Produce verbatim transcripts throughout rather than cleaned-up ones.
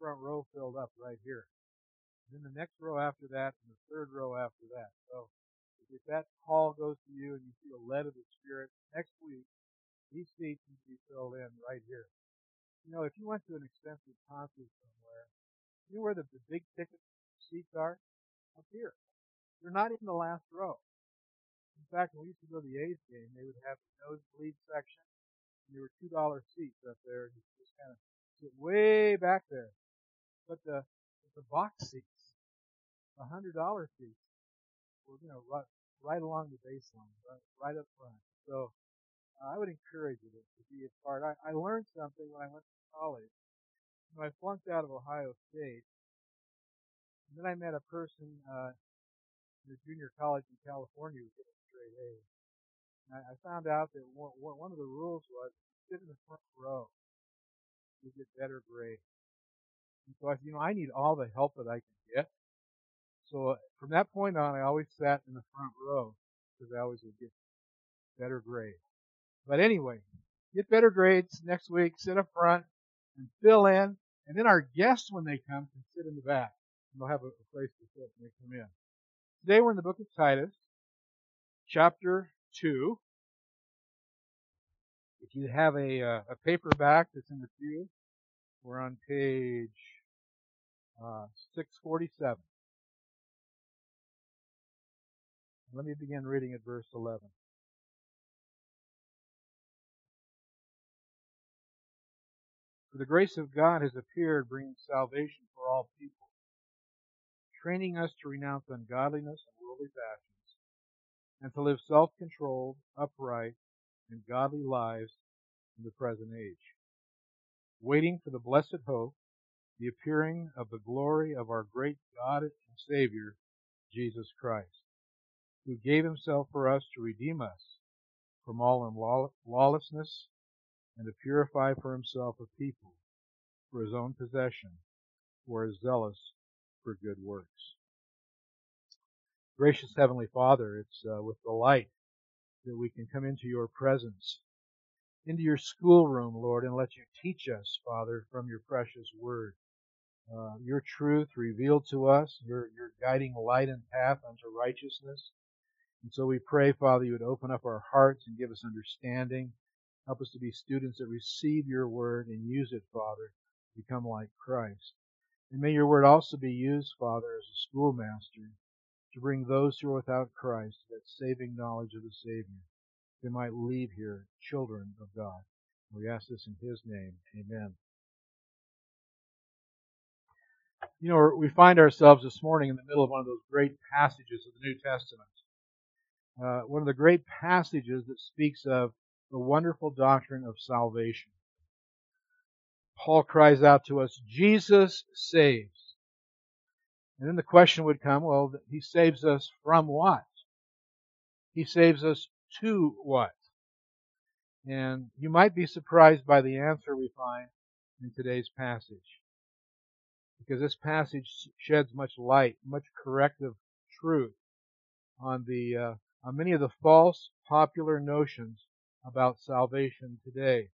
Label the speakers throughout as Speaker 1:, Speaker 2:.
Speaker 1: front row filled up right here. And then the next row after that, and the third row after that. So if that call goes to you and you feel led of the Spirit, next week, these seats need to be filled in right here. You know, if you went to an expensive concert somewhere, you know where the, the big ticket seats are? Up here. They're not in the last row. In fact, when we used to go to the A's game, they would have the nosebleed section, and there were two dollar seats up there, and you just kind of sit way back there. But the the box seats, the hundred dollar seats, were you know right, right along the baseline, right, right up front. So uh, I would encourage you to, to be a part. I, I learned something when I went to college. When I flunked out of Ohio State, and then I met a person uh, in a junior college in California who was getting straight A's. And I, I found out that one, one of the rules was sit in the front row, you get better grades. And so I said, you know, I need all the help that I can get. So from that point on, I always sat in the front row because I always would get better grades. But anyway, get better grades next week, sit up front and fill in. And then our guests, when they come, can sit in the back. And they'll have a, a place to sit when they come in. Today we're in the book of Titus, chapter two. If you have a, uh, a paperback that's in the pew, we're on page uh, six forty-seven. Let me begin reading at verse eleven. For the grace of God has appeared, bringing salvation for all people, training us to renounce ungodliness and worldly passions, and to live self-controlled, upright, and godly lives in the present age, waiting for the blessed hope, the appearing of the glory of our great God and Savior, Jesus Christ, who gave himself for us to redeem us from all lawlessness and to purify for himself a people for his own possession, who are zealous for good works. Gracious Heavenly Father, it's uh, with delight that we can come into your presence, into your schoolroom, Lord, and let you teach us, Father, from your precious word. Uh, your truth revealed to us, your, your guiding light and path unto righteousness. And so we pray, Father, you would open up our hearts and give us understanding. Help us to be students that receive your word and use it, Father, to become like Christ. And may your word also be used, Father, as a schoolmaster to bring those who are without Christ to that saving knowledge of the Savior. They might leave here children of God. We ask this in his name. Amen. You know, we find ourselves this morning in the middle of one of those great passages of the New Testament. Uh, one of the great passages that speaks of the wonderful doctrine of salvation. Paul cries out to us, Jesus saves. And then the question would come, well, he saves us from what? He saves us to what? And you might be surprised by the answer we find in today's passage. Because this passage sheds much light, much corrective truth on the uh, on many of the false popular notions about salvation today.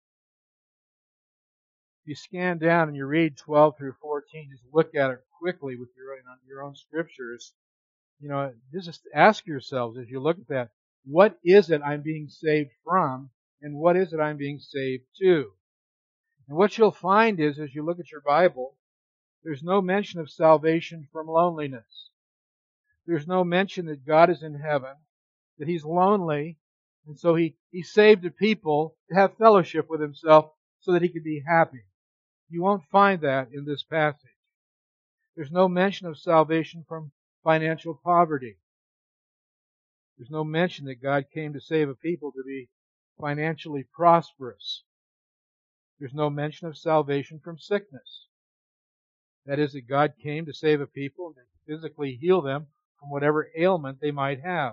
Speaker 1: If you scan down and you read twelve through fourteen, just look at it quickly with your own, your own scriptures. You know, just ask yourselves as you look at that, what is it I'm being saved from, and what is it I'm being saved to? And what you'll find is, as you look at your Bible, there's no mention of salvation from loneliness. There's no mention that God is in heaven, that He's lonely, and so He, he saved a people to have fellowship with Himself so that He could be happy. You won't find that in this passage. There's no mention of salvation from financial poverty. There's no mention that God came to save a people to be financially prosperous. There's no mention of salvation from sickness. That is, that God came to save a people and to physically heal them from whatever ailment they might have.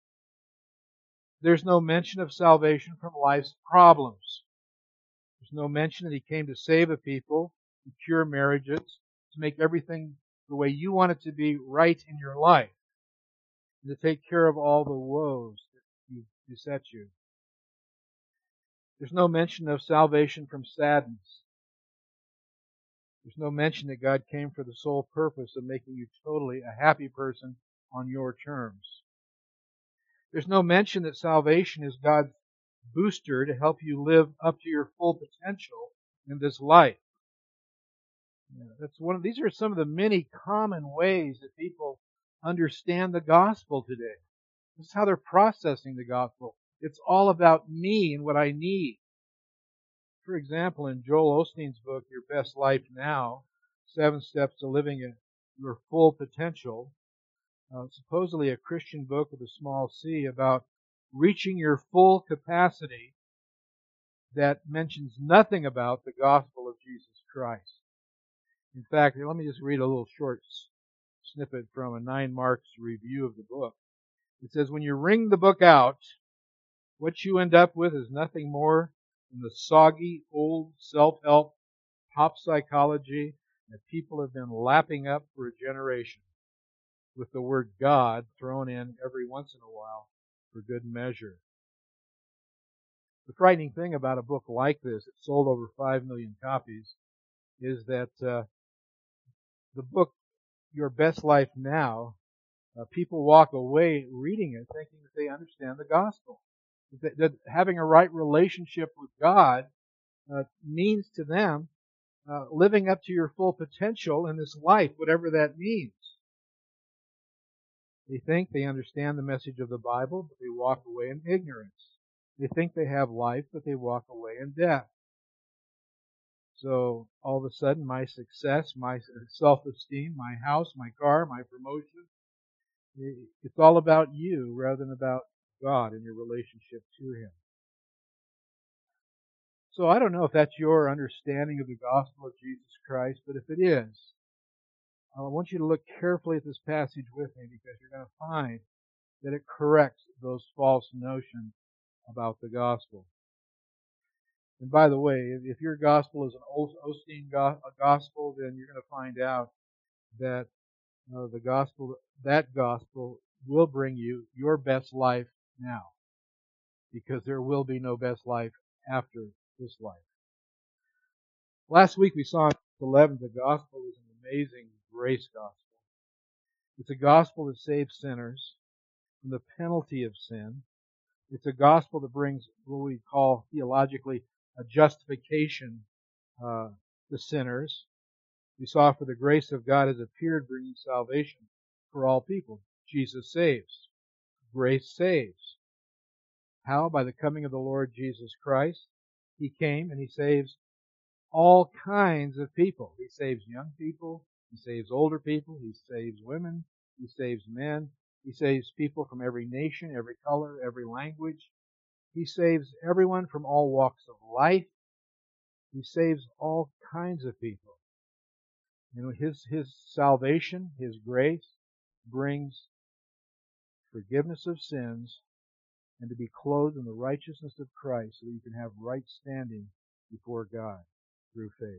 Speaker 1: There's no mention of salvation from life's problems. There's no mention that He came to save a people, to cure marriages, to make everything the way you want it to be right in your life, and to take care of all the woes that beset you. There's no mention of salvation from sadness. There's no mention that God came for the sole purpose of making you totally a happy person on your terms. There's no mention that salvation is God's booster to help you live up to your full potential in this life. That's one of these are some of the many common ways that people understand the gospel today. This is how they're processing the gospel. It's all about me and what I need. For example, in Joel Osteen's book, Your Best Life Now, Seven Steps to Living at Your Full Potential, uh, supposedly a Christian book with a small c about reaching your full capacity, that mentions nothing about the gospel of Jesus Christ. In fact, let me just read a little short snippet from a Nine Marks review of the book. It says, when you wring the book out, what you end up with is nothing more than the soggy, old self-help pop psychology that people have been lapping up for a generation, with the word God thrown in every once in a while for good measure. The frightening thing about a book like this, it sold over five million copies, is that uh, the book, Your Best Life Now, uh, people walk away reading it thinking that they understand the gospel. That, that having a right relationship with God uh, means to them uh, living up to your full potential in this life, whatever that means. They think they understand the message of the Bible, but they walk away in ignorance. They think they have life, but they walk away in death. So all of a sudden, my success, my self-esteem, my house, my car, my promotion, it's all about you rather than about God and your relationship to Him. So I don't know if that's your understanding of the gospel of Jesus Christ, but if it is, I want you to look carefully at this passage with me, because you're going to find that it corrects those false notions about the gospel. And by the way, if your gospel is an Osteen gospel, then you're going to find out that uh, the gospel, that gospel will bring you your best life now, because there will be no best life after this life. Last week we saw in eleven the gospel is an amazing grace gospel. It's a gospel that saves sinners from the penalty of sin. It's a gospel that brings what we call theologically a justification uh, to sinners. We saw, for the grace of God has appeared, bringing salvation for all people. Jesus saves. Grace saves. How? By the coming of the Lord Jesus Christ. He came and He saves all kinds of people. He saves young people. He saves older people. He saves women. He saves men. He saves people from every nation, every color, every language. He saves everyone from all walks of life. He saves all kinds of people. And His, His salvation, His grace, brings forgiveness of sins and to be clothed in the righteousness of Christ so that you can have right standing before God through faith.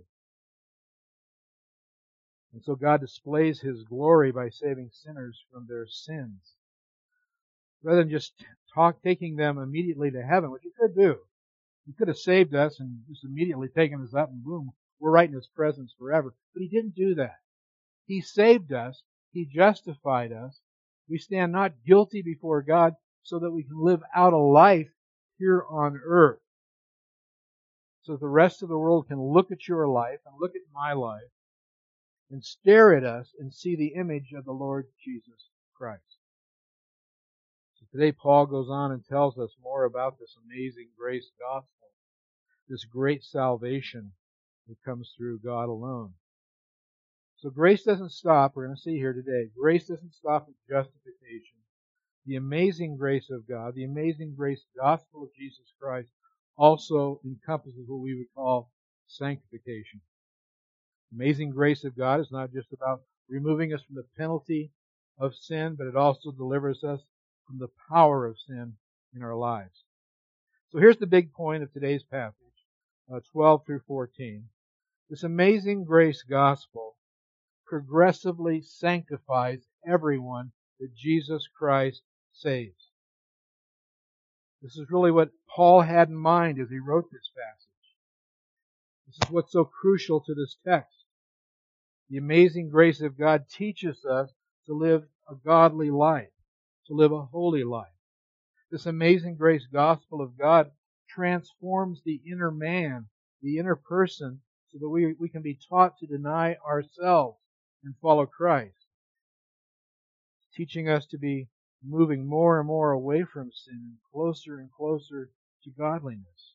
Speaker 1: And so God displays His glory by saving sinners from their sins. Rather than just talk, taking them immediately to heaven, which He could do. He could have saved us and just immediately taken us up and boom, we're right in His presence forever. But He didn't do that. He saved us. He justified us. We stand not guilty before God so that we can live out a life here on earth. So that the rest of the world can look at your life and look at my life and stare at us and see the image of the Lord Jesus Christ. So today Paul goes on and tells us more about this amazing grace gospel, this great salvation that comes through God alone. So grace doesn't stop, we're going to see here today, grace doesn't stop at justification. The amazing grace of God, the amazing grace gospel of Jesus Christ also encompasses what we would call sanctification. The amazing grace of God is not just about removing us from the penalty of sin, but it also delivers us from the power of sin in our lives. So here's the big point of today's passage, uh, twelve through fourteen. This amazing grace gospel progressively sanctifies everyone that Jesus Christ saves. This is really what Paul had in mind as he wrote this passage. This is what's so crucial to this text. The amazing grace of God teaches us to live a godly life, to live a holy life. This amazing grace gospel of God transforms the inner man, the inner person, so that we, we can be taught to deny ourselves and follow Christ, teaching us to be moving more and more away from sin and closer and closer to godliness,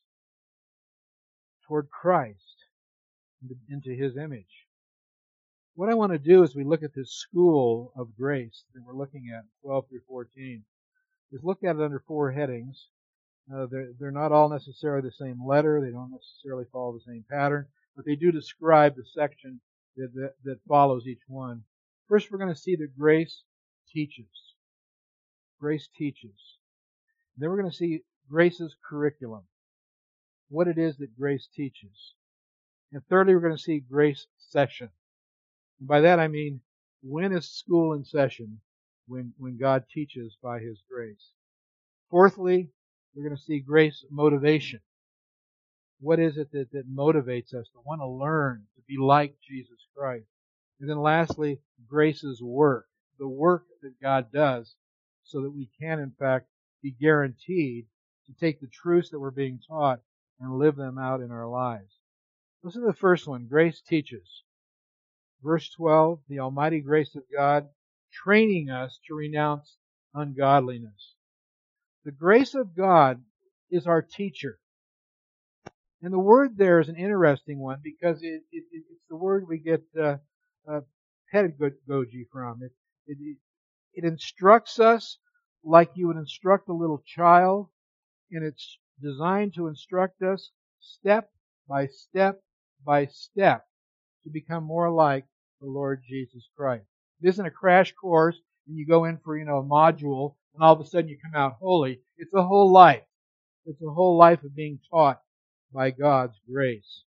Speaker 1: toward Christ, into His image. What I want to do as we look at this school of grace that we're looking at, twelve through fourteen, is look at it under four headings. Uh, they're, they're not all necessarily the same letter. They don't necessarily follow the same pattern, but they do describe the section that, that, that follows each one. First, we're going to see that grace teaches. Grace teaches. Then we're going to see grace's curriculum, what it is that grace teaches. And thirdly, we're going to see grace session. And by that I mean, when is school in session? When, when God teaches by His grace. Fourthly, we're going to see grace motivation. What is it that, that motivates us to want to learn, to be like Jesus Christ? And then lastly, grace's work. The work that God does so that we can, in fact, be guaranteed to take the truths that we're being taught and live them out in our lives. Listen to the first one, grace teaches. Verse twelve, the almighty grace of God training us to renounce ungodliness. The grace of God is our teacher. And the word there is an interesting one because it, it, it's the word we get uh, uh, pedagogy from. It, it, it instructs us like you would instruct a little child, and it's designed to instruct us step by step by step to become more like the Lord Jesus Christ. It isn't a crash course and you go in for, you know, a module and all of a sudden you come out holy. It's a whole life. It's a whole life of being taught by God's grace.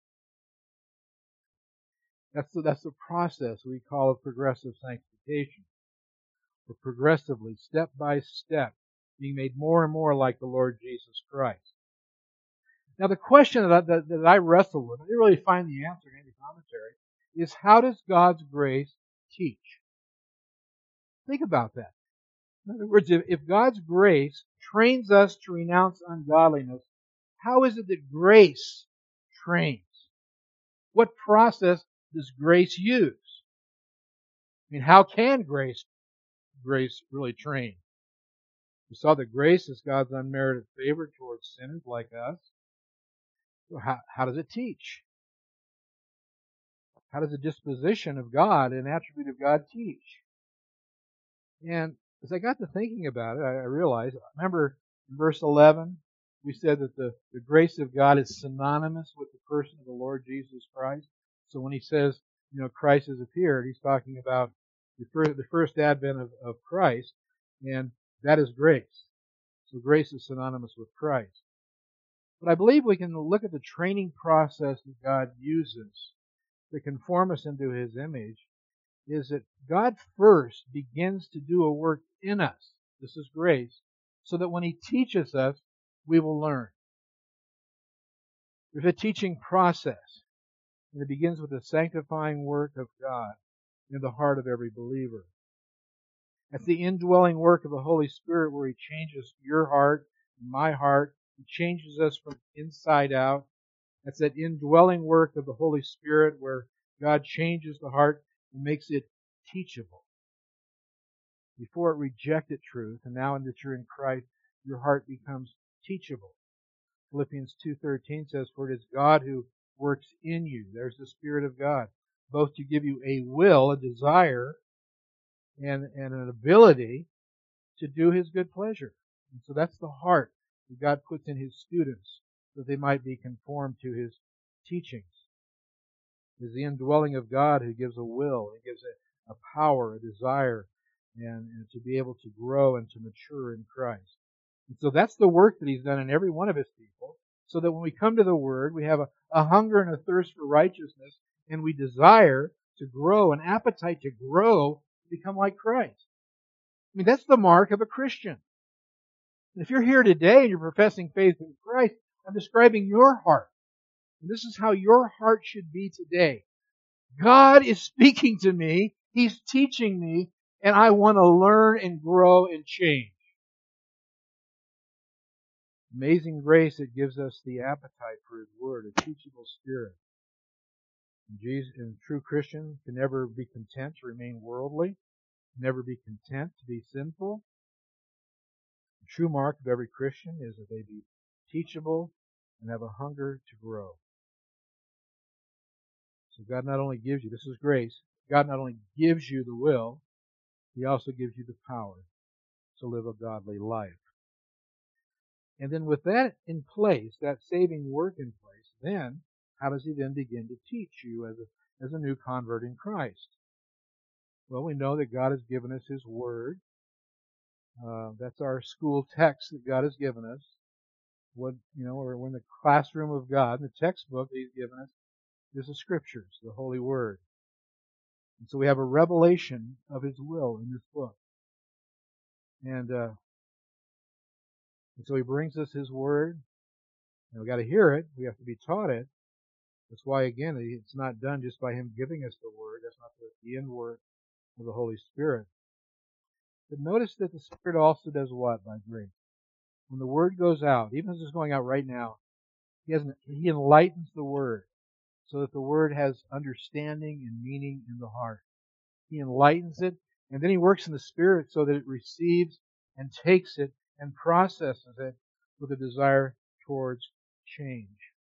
Speaker 1: That's the, that's the process we call a progressive sanctification. We're progressively, step by step, being made more and more like the Lord Jesus Christ. Now the question that, that, that I wrestle with, I didn't really find the answer in any commentary, is how does God's grace teach? Think about that. In other words, if, if God's grace trains us to renounce ungodliness, how is it that grace trains? What process does grace use? I mean, how can grace grace really train? We saw that grace is God's unmerited favor towards sinners like us. So how, how does it teach? How does the disposition of God, an attribute of God, teach? And as I got to thinking about it, I, I realized, remember in verse eleven, we said that the, the grace of God is synonymous with the person of the Lord Jesus Christ. So when he says, you know, Christ has appeared, he's talking about the first, the first advent of, of Christ, and that is grace. So grace is synonymous with Christ. But I believe we can look at the training process that God uses to conform us into His image, is that God first begins to do a work in us. This is grace. So that when He teaches us, we will learn. There's a teaching process. And it begins with the sanctifying work of God in the heart of every believer. That's the indwelling work of the Holy Spirit where He changes your heart and my heart. He changes us from inside out. That's that indwelling work of the Holy Spirit where God changes the heart and makes it teachable. Before it rejected truth, and now that you're in Christ, your heart becomes teachable. Philippians two thirteen says, "For it is God who works in you." There's the Spirit of God, both to give you a will, a desire, and, and an ability to do His good pleasure. And so that's the heart that God puts in His students, that they might be conformed to His teachings. It is the indwelling of God who gives a will, He gives a, a power, a desire, and, and to be able to grow and to mature in Christ. And so that's the work that He's done in every one of His people, so that when we come to the Word, we have a, a hunger and a thirst for righteousness, and we desire to grow, an appetite to grow, to become like Christ. I mean, that's the mark of a Christian. And if you're here today and you're professing faith in Christ, I'm describing your heart. And this is how your heart should be today. God is speaking to me. He's teaching me, and I want to learn and grow and change. Amazing grace, it gives us the appetite for His Word, a teachable spirit. And Jesus, and true Christian can never be content to remain worldly, never be content to be sinful. The true mark of every Christian is that they be teachable and have a hunger to grow. So God not only gives you, this is grace, God not only gives you the will, He also gives you the power to live a godly life. And then with that in place, that saving work in place, then how does He then begin to teach you as a, as a new convert in Christ? Well, we know that God has given us His Word. Uh, that's our school text that God has given us. What you know, or in the classroom of God, the textbook that He's given us is the Scriptures, the Holy Word. And so we have a revelation of His will in this book. And, uh, and so He brings us His Word. And we've got to hear it. We have to be taught it. That's why, again, it's not done just by Him giving us the Word. That's not the, the end work of the Holy Spirit. But notice that the Spirit also does what by grace? When the Word goes out, even as it's going out right now, He, has, he enlightens the Word so that the Word has understanding and meaning in the heart. He enlightens it, and then He works in the Spirit so that it receives and takes it and processes it with a desire towards change.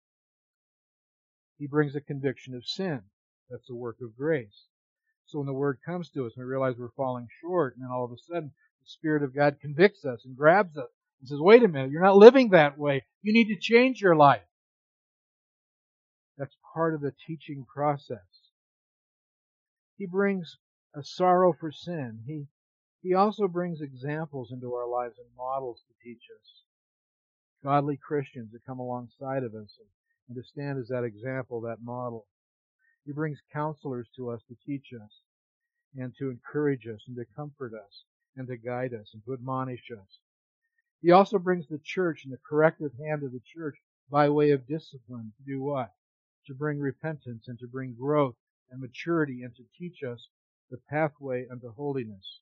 Speaker 1: He brings a conviction of sin. That's the work of grace. So when the Word comes to us and we realize we're falling short, and then all of a sudden the Spirit of God convicts us and grabs us and says, wait a minute, you're not living that way. You need to change your life. That's part of the teaching process. He brings a sorrow for sin. He, he also brings examples into our lives and models to teach us. Godly Christians that come alongside of us and to stand as that example, that model. He brings counselors to us to teach us and to encourage us and to comfort us and to guide us and to admonish us. He also brings the church and the corrective hand of the church by way of discipline to do what? To bring repentance and to bring growth and maturity and to teach us the pathway unto holiness.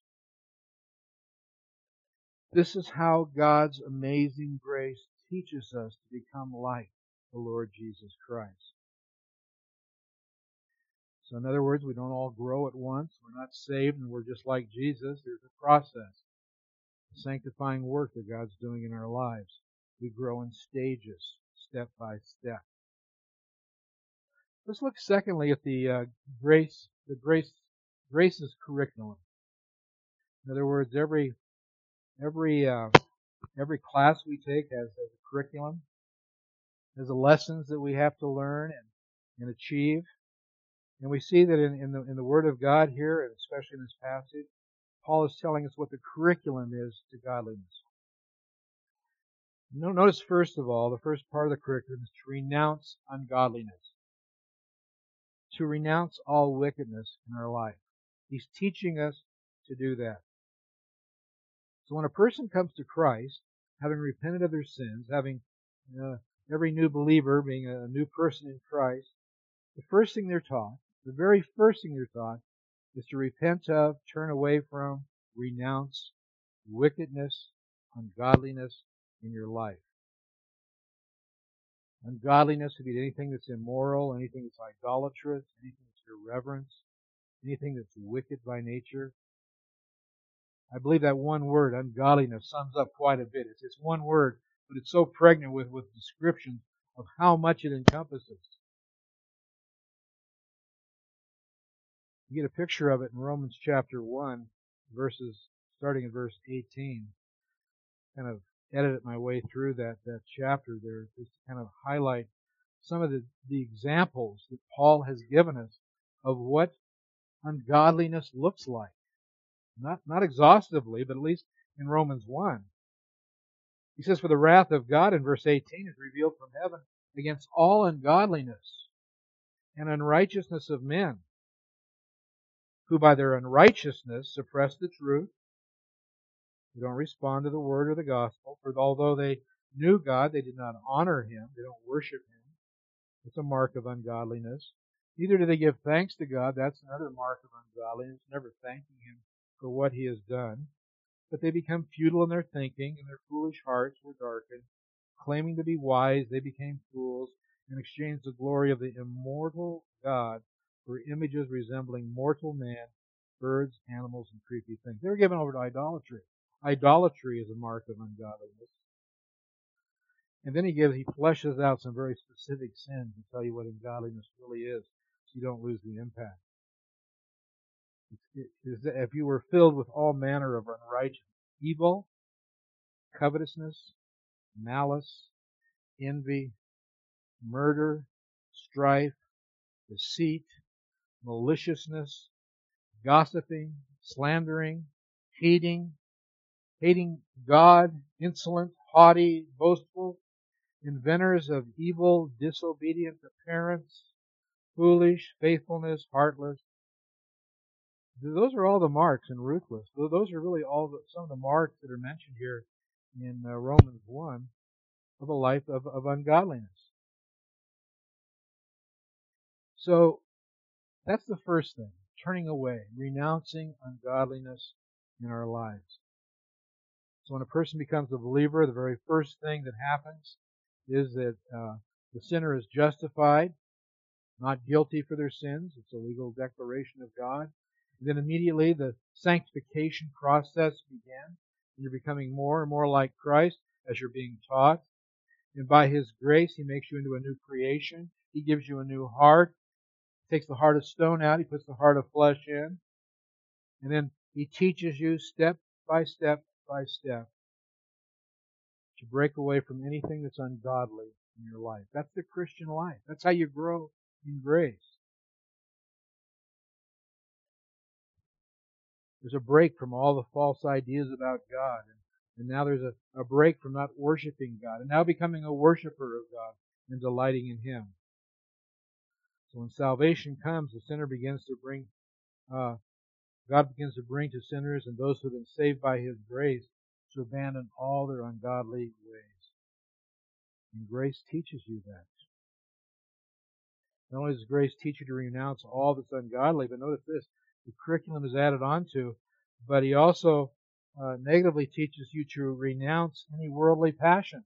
Speaker 1: This is how God's amazing grace teaches us to become like the Lord Jesus Christ. So in other words, we don't all grow at once. We're not saved and we're just like Jesus. There's a process, a sanctifying work that God's doing in our lives. We grow in stages, step by step. Let's look secondly at the uh, grace, the grace, grace's curriculum. In other words, every every uh, every class we take has, has a curriculum. There's the lessons that we have to learn and, and achieve. And we see that in, in the in the Word of God here, and especially in this passage, Paul is telling us what the curriculum is to godliness. Notice first of all, the first part of the curriculum is to renounce ungodliness. To renounce all wickedness in our life. He's teaching us to do that. So when a person comes to Christ, having repented of their sins, having uh, every new believer being a new person in Christ, the first thing they're taught, the very first thing they're taught, is to repent of, turn away from, renounce wickedness, ungodliness in your life. Ungodliness would be anything that's immoral, anything that's idolatrous, anything that's irreverent, anything that's wicked by nature. I believe that one word, ungodliness, sums up quite a bit. It's, it's one word, but it's so pregnant with, with descriptions of how much it encompasses. You get a picture of it in Romans chapter one, verses starting in verse eighteen. Kind of edited my way through that, that chapter there just to kind of highlight some of the, the examples that Paul has given us of what ungodliness looks like. Not, not exhaustively, but at least in Romans one. He says, for the wrath of God in verse eighteen is revealed from heaven against all ungodliness and unrighteousness of men, who by their unrighteousness suppress the truth. They don't respond to the word or the gospel, for although they knew God, they did not honor Him. They don't worship Him. It's a mark of ungodliness. Neither do they give thanks to God. That's another mark of ungodliness, never thanking Him for what He has done. But they become futile in their thinking, and their foolish hearts were darkened. Claiming to be wise, they became fools and exchanged the glory of the immortal God for images resembling mortal man, birds, animals, and creepy things. They were given over to idolatry. Idolatry is a mark of ungodliness. And then he gives, he fleshes out some very specific sins to tell you what ungodliness really is, so you don't lose the impact. It is that if you were filled with all manner of unrighteousness, evil, covetousness, malice, envy, murder, strife, deceit, maliciousness, gossiping, slandering, hating, hating God, insolent, haughty, boastful, inventors of evil, disobedient to parents, foolish, faithfulness, heartless. Those are all the marks, and ruthless. Those are really all the, some of the marks that are mentioned here in uh, Romans one of a life of, of ungodliness. So that's the first thing, turning away, renouncing ungodliness in our lives. So when a person becomes a believer, the very first thing that happens is that uh, the sinner is justified, not guilty for their sins. It's a legal declaration of God. And then immediately the sanctification process begins. And you're becoming more and more like Christ as you're being taught. And by His grace, He makes you into a new creation. He gives you a new heart. He takes the heart of stone out. He puts the heart of flesh in. And then He teaches you step by step by step to break away from anything that's ungodly in your life. That's the Christian life. That's how you grow in grace. There's a break from all the false ideas about God. And, and now there's a, a break from not worshiping God. And now becoming a worshiper of God and delighting in Him. So when salvation comes, the sinner begins to bring, uh, God begins to bring to sinners and those who have been saved by His grace to abandon all their ungodly ways. And grace teaches you that. Not only does grace teach you to renounce all that's ungodly, but notice this, the curriculum is added onto, but He also uh, negatively teaches you to renounce any worldly passions.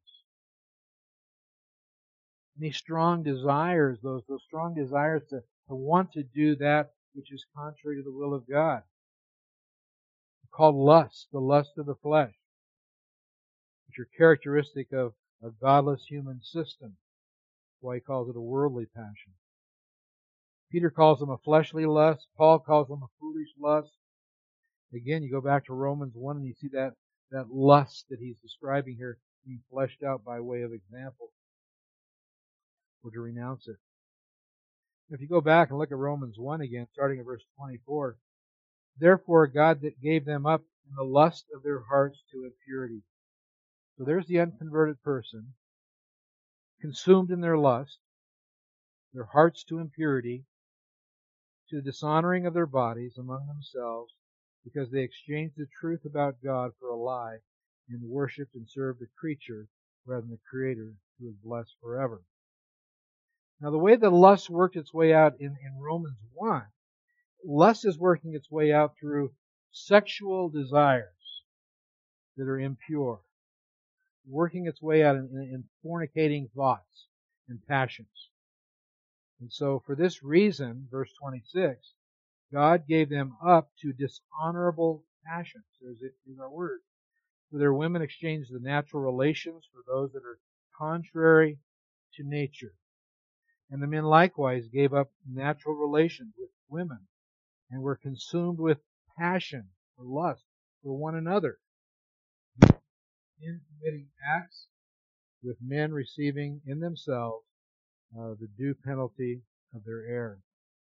Speaker 1: Any strong desires, those, those strong desires to, to want to do that which is contrary to the will of God. It's called lust, the lust of the flesh, which are characteristic of a godless human system. That's why He calls it a worldly passion. Peter calls them a fleshly lust. Paul calls them a foolish lust. Again, you go back to Romans one and you see that, that lust that he's describing here being fleshed out by way of example. Or to renounce it. If you go back and look at Romans one again, starting at verse twenty-four, therefore God that gave them up in the lust of their hearts to impurity. So there's the unconverted person, consumed in their lust, their hearts to impurity, to the dishonoring of their bodies among themselves, because they exchanged the truth about God for a lie, and worshipped and served the creature rather than the Creator, who is blessed forever. Now, the way that lust worked its way out in, in Romans one, lust is working its way out through sexual desires that are impure, working its way out in, in, in fornicating thoughts and passions. And so, for this reason, verse twenty-six, God gave them up to dishonorable passions. There's, it, there's our word. For their women exchanged the natural relations for those that are contrary to nature. And the men likewise gave up natural relations with women and were consumed with passion or lust for one another, men committing acts with men receiving in themselves uh, the due penalty of their error.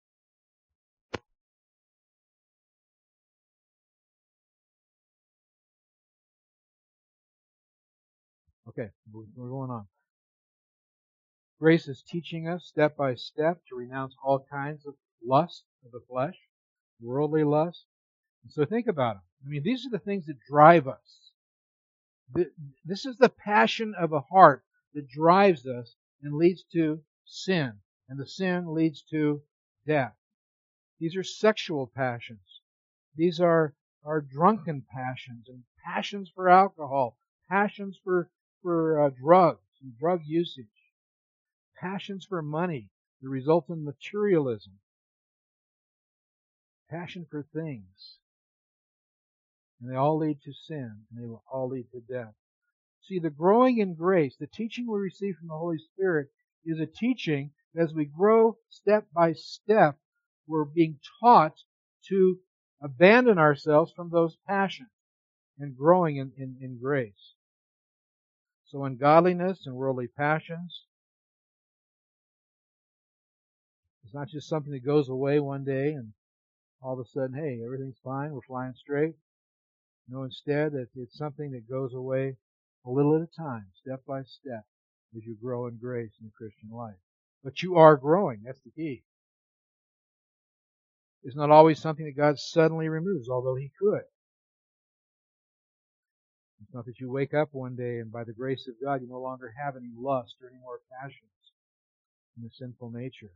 Speaker 1: Okay, we're going on. Grace is teaching us step by step to renounce all kinds of lust of the flesh, worldly lust. And so think about it. I mean, these are the things that drive us. This is the passion of a heart that drives us and leads to sin. And the sin leads to death. These are sexual passions. These are, are drunken passions and passions for alcohol, passions for, for uh, drugs and drug usage, passions for money that result in materialism, passion for things. And they all lead to sin, and they will all lead to death. See, the growing in grace, the teaching we receive from the Holy Spirit, is a teaching that as we grow step by step, we're being taught to abandon ourselves from those passions and growing in, in, in grace. So ungodliness and worldly passions, it's not just something that goes away one day and all of a sudden, hey, everything's fine, we're flying straight. No, instead, it's something that goes away a little at a time, step by step, as you grow in grace in the Christian life. But you are growing. That's the key. It's not always something that God suddenly removes, although He could. It's not that you wake up one day and by the grace of God you no longer have any lust or any more passions in the sinful nature.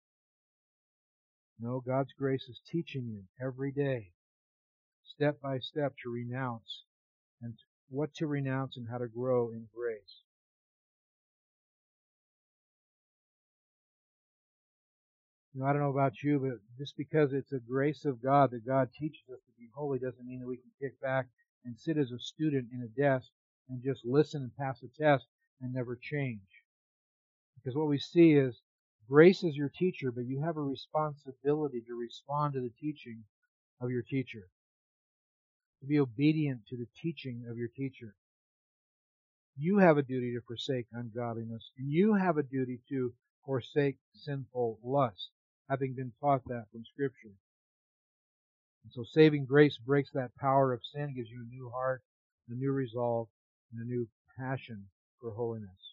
Speaker 1: No, God's grace is teaching you every day, step by step, to renounce and what to renounce and how to grow in grace. You know, I don't know about you, but just because it's a grace of God that God teaches us to be holy doesn't mean that we can kick back and sit as a student in a desk and just listen and pass a test and never change. Because what we see is grace is your teacher, but you have a responsibility to respond to the teaching of your teacher, to be obedient to the teaching of your teacher. You have a duty to forsake ungodliness, and you have a duty to forsake sinful lust, having been taught that from Scripture. And so saving grace breaks that power of sin, gives you a new heart, a new resolve, and a new passion for holiness.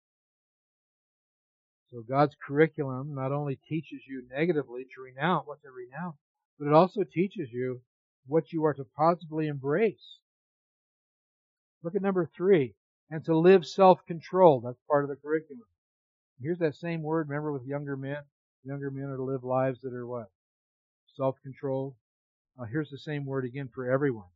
Speaker 1: So God's curriculum not only teaches you negatively to renounce what to renounce, but it also teaches you what you are to positively embrace. Look at number three, and to live self-controlled. That's part of the curriculum. Here's that same word, remember, with younger men. Younger men are to live lives that are what? Self-controlled. Uh, here's the same word again for everyone.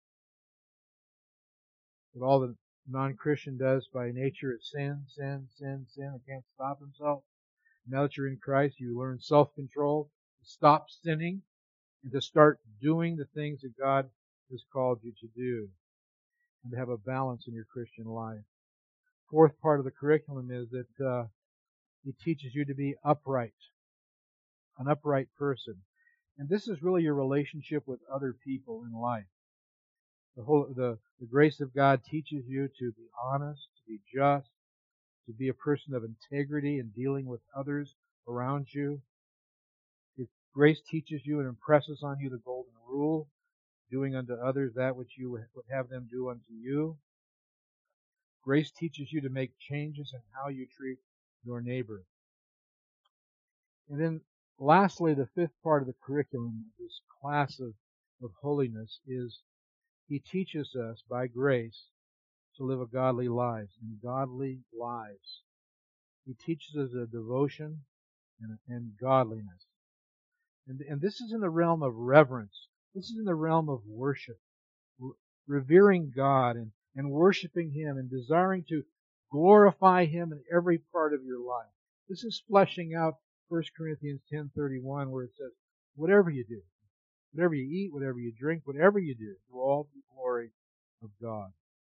Speaker 1: What all the non-Christian does by nature is sin, sin, sin, sin, and can't stop himself. Now that you're in Christ, you learn self-control, to stop sinning, and to start doing the things that God has called you to do, and to have a balance in your Christian life. Fourth part of the curriculum is that uh, He teaches you to be upright, an upright person. And this is really your relationship with other people in life. The, whole, the, the grace of God teaches you to be honest, to be just, to be a person of integrity in dealing with others around you. If grace teaches you and impresses on you the golden rule, doing unto others that which you would have them do unto you. Grace teaches you to make changes in how you treat your neighbor. And then lastly, the fifth part of the curriculum of this class of, of holiness is He teaches us by grace to live a godly lives and godly lives. He teaches us a devotion and, and godliness. And, and this is in the realm of reverence. This is in the realm of worship. Re- revering God and, and worshiping Him and desiring to glorify Him in every part of your life. This is fleshing out First Corinthians ten thirty-one, where it says, whatever you do, whatever you eat, whatever you drink, whatever you do, do all to the glory of God.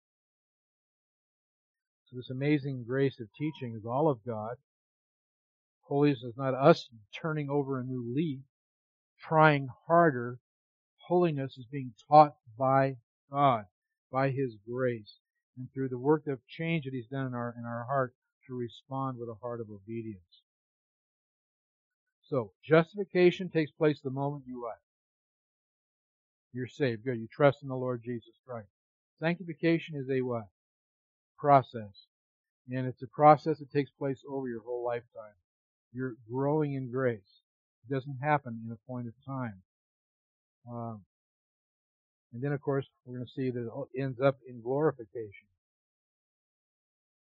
Speaker 1: So this amazing grace of teaching is all of God. Holiness is not us turning over a new leaf, trying harder. Holiness is being taught by God, by His grace, and through the work of change that He's done in our in our heart to respond with a heart of obedience. So, justification takes place the moment you what? You're saved. Good. You trust in the Lord Jesus Christ. Sanctification is a what? Process. And it's a process that takes place over your whole lifetime. You're growing in grace. It doesn't happen in a point of time. Um, and then, of course, we're going to see that it ends up in glorification.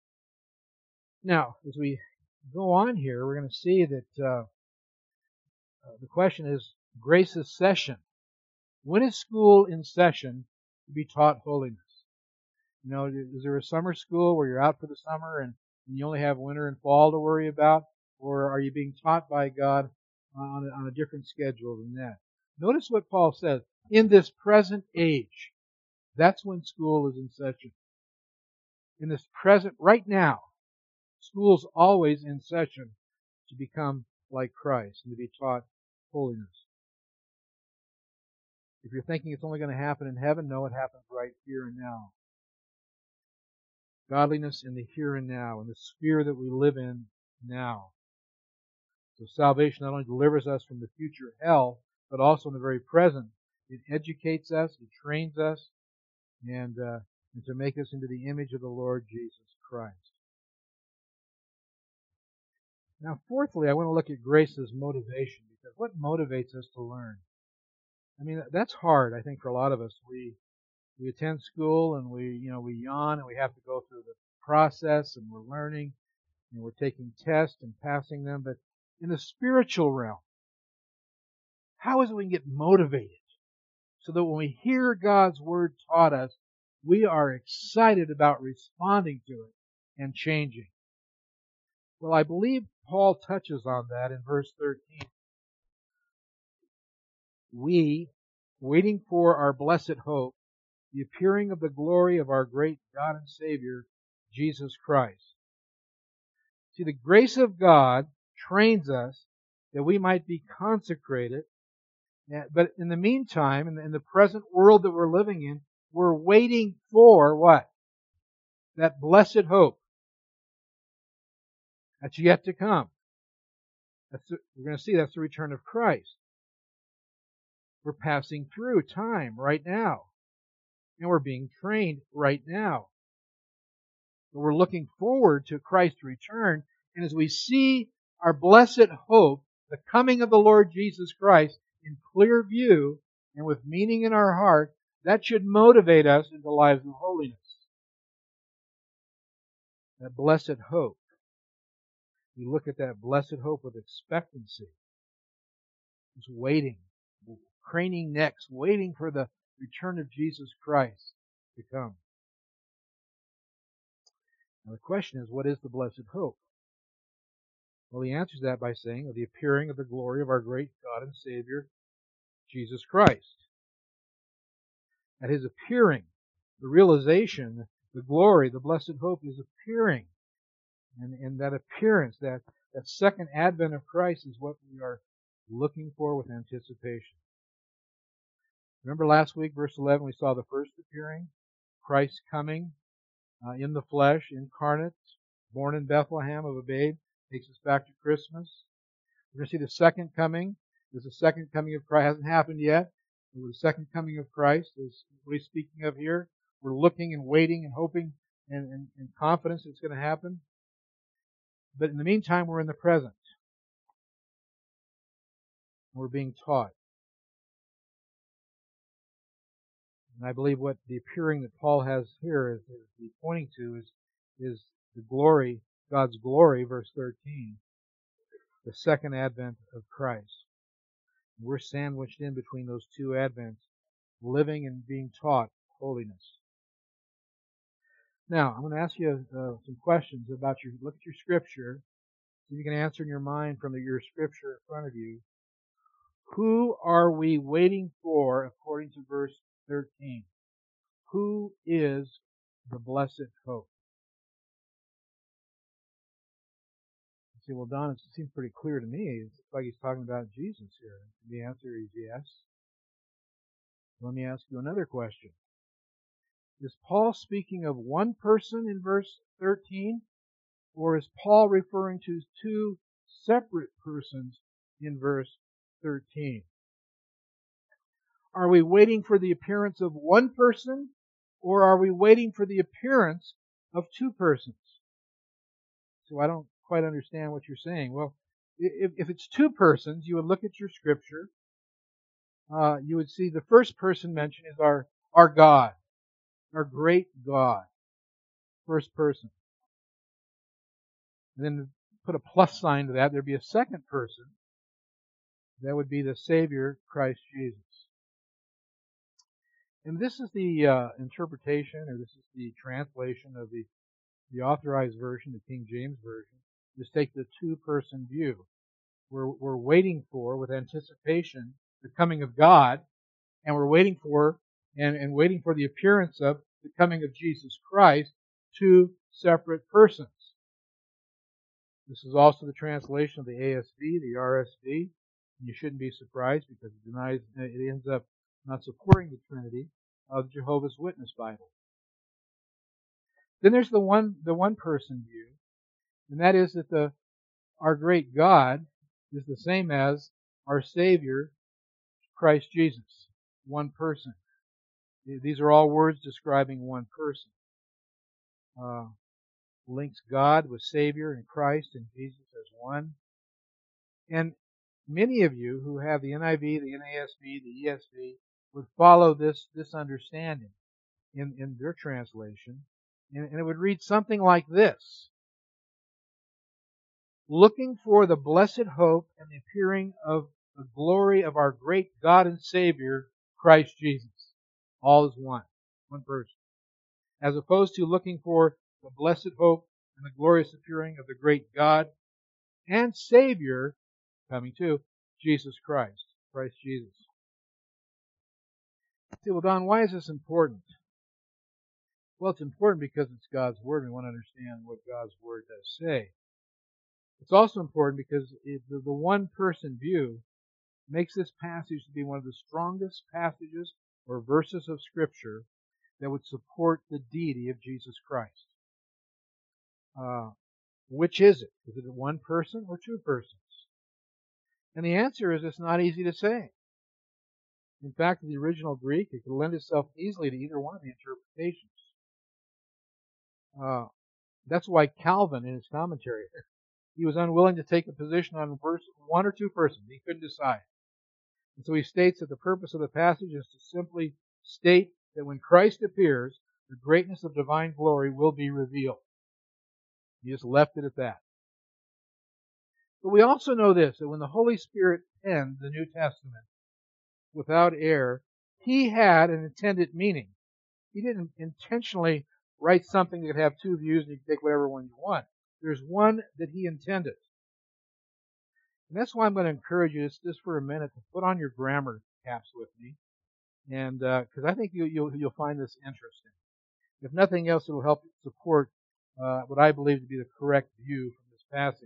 Speaker 1: Now, as we go on here, we're going to see that uh, Uh, the question is Grace's session. When is school in session to be taught holiness? You know, is there a summer school where you're out for the summer and, and you only have winter and fall to worry about? Or are you being taught by God on a, on a different schedule than that? Notice what Paul says. In this present age, that's when school is in session. In this present, right now, school's always in session to become like Christ and to be taught holiness. If you're thinking it's only going to happen in heaven, no, it happens right here and now. Godliness in the here and now, in the sphere that we live in now. So salvation not only delivers us from the future hell, but also in the very present. It educates us, it trains us, and, uh, and to make us into the image of the Lord Jesus Christ. Now, fourthly, I want to look at grace's motivation, because what motivates us to learn? I mean, that's hard, I think, for a lot of us. We we attend school and we, you know, we yawn and we have to go through the process and we're learning and we're taking tests and passing them. But in the spiritual realm, how is it we can get motivated so that when we hear God's Word taught us, we are excited about responding to it and changing? Well, I believe Paul touches on that in verse thirteen. We, waiting for our blessed hope, the appearing of the glory of our great God and Savior, Jesus Christ. See, the grace of God trains us that we might be consecrated. But in the meantime, in the, in the present world that we're living in, we're waiting for what? That blessed hope that's yet to come. That's the, we're going to see that's the return of Christ. We're passing through time right now. And we're being trained right now. We're looking forward to Christ's return. And as we see our blessed hope, the coming of the Lord Jesus Christ, in clear view and with meaning in our heart, that should motivate us into lives of holiness. That blessed hope. We look at that blessed hope with expectancy. Just waiting, craning necks, waiting for the return of Jesus Christ to come. Now the question is, what is the blessed hope? Well, he answers that by saying, of the appearing of the glory of our great God and Savior, Jesus Christ. At His appearing, the realization, the glory, the blessed hope is appearing. And, and that appearance, that, that second advent of Christ is what we are looking for with anticipation. Remember last week, verse eleven, we saw the first appearing, Christ coming uh, in the flesh, incarnate, born in Bethlehem of a babe, takes us back to Christmas. We're going to see the second coming. There's a second coming of Christ. It hasn't happened yet. But the second coming of Christ is what he's speaking of here. We're looking and waiting and hoping and, and, and confidence it's going to happen. But in the meantime, we're in the present. We're being taught. And I believe what the appearing that Paul has here is, is pointing to is, is the glory, God's glory, verse thirteen, the second advent of Christ. We're sandwiched in between those two advents, living and being taught holiness. Now, I'm going to ask you uh, some questions about your, look at your scripture, so you can answer in your mind from your scripture in front of you. Who are we waiting for according to verse thirteen? Who is the blessed hope? You say, well, Don, it seems pretty clear to me. It's like he's talking about Jesus here. The answer is yes. Let me ask you another question. Is Paul speaking of one person in verse thirteen? Or is Paul referring to two separate persons in verse thirteen? Are we waiting for the appearance of one person? Or are we waiting for the appearance of two persons? So I don't quite understand what you're saying. Well, if, if it's two persons, you would look at your scripture. Uh, you would see the first person mentioned is our, our God, our great God. First person. And then put a plus sign to that. There'd be a second person. That would be the Savior, Christ Jesus. And this is the uh, interpretation, or this is the translation of the, the authorized version, the King James Version. Just take the two-person view. We're, we're waiting for, with anticipation, the coming of God, and we're waiting for, and, and waiting for the appearance of the coming of Jesus Christ, two separate persons. This is also the translation of the A S V, the R S V. And you shouldn't be surprised because it denies, it ends up not supporting the Trinity of Jehovah's Witness Bible. Then there's the one, the one person view, and that is that the our great God is the same as our Savior, Christ Jesus, one person. These are all words describing one person. Uh, links God with Savior and Christ and Jesus as one. And many of you who have the N I V, the N A S B, the E S V would follow this, this understanding in, in their translation. And, and it would read something like this. Looking for the blessed hope and the appearing of the glory of our great God and Savior, Christ Jesus. All is one. One person. As opposed to looking for the blessed hope and the glorious appearing of the great God and Savior, coming to Jesus Christ. Christ Jesus. See, well, Don, why is this important? Well, it's important because it's God's Word. We want to understand what God's Word does say. It's also important because it, the, the one-person view makes this passage to be one of the strongest passages or verses of Scripture that would support the deity of Jesus Christ. Uh, which is it? Is it one person or two persons? And the answer is it's not easy to say. In fact, in the original Greek, it could lend itself easily to either one of the interpretations. Uh, that's why Calvin, in his commentary, he was unwilling to take a position on one or two persons. He couldn't decide. And so he states that the purpose of the passage is to simply state that when Christ appears, the greatness of divine glory will be revealed. He just left it at that. But we also know this, that when the Holy Spirit penned the New Testament without error, He had an intended meaning. He didn't intentionally write something that could have two views and you can take whatever one you want. There's one that He intended. And that's why I'm going to encourage you just, just for a minute to put on your grammar caps with me, and because uh, I think you, you'll, you'll find this interesting. If nothing else, it will help support uh, what I believe to be the correct view from this passage.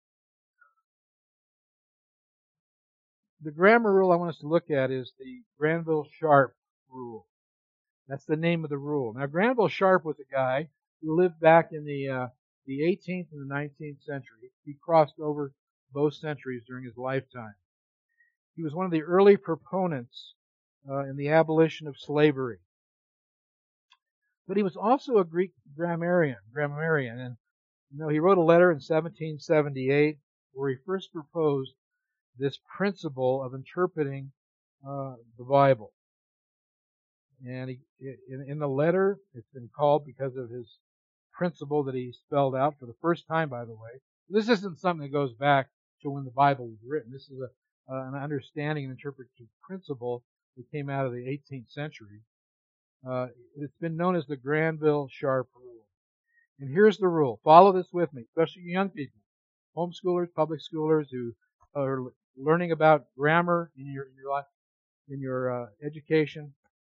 Speaker 1: The grammar rule I want us to look at is the Granville-Sharp rule. That's the name of the rule. Now, Granville-Sharp was a guy who lived back in the uh, the eighteenth and the nineteenth century. He crossed over both centuries during his lifetime. He was one of the early proponents uh, in the abolition of slavery. But he was also a Greek grammarian, grammarian, and you know, he wrote a letter in seventeen seventy-eight where he first proposed this principle of interpreting uh, the Bible. And he, in, in the letter, it's been called because of his principle that he spelled out for the first time, by the way. This isn't something that goes back to when the Bible was written. This is a, uh, an understanding and interpretive principle that came out of the eighteenth century. Uh, it's been known as the Granville-Sharp rule. And here's the rule. Follow this with me, especially you young people, homeschoolers, public schoolers who are learning about grammar in your in your life, in your uh, education.